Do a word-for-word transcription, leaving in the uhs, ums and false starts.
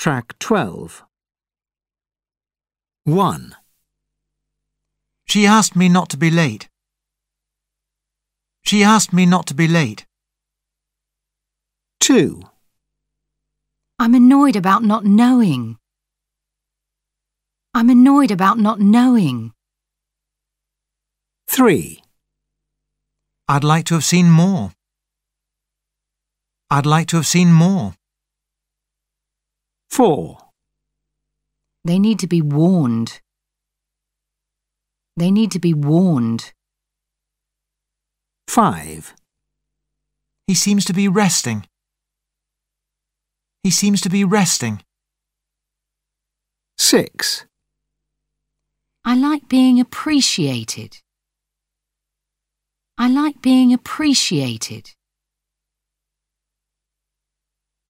Track twelve. one. She asked me not to be late. She asked me not to be late. two. I'm annoyed about not knowing. I'm annoyed about not knowing. three. I'd like to have seen more. I'd like to have seen more. four. They need to be warned. They need to be warned. five. He seems to be resting. He seems to be resting. six. I like being appreciated. I like being appreciated.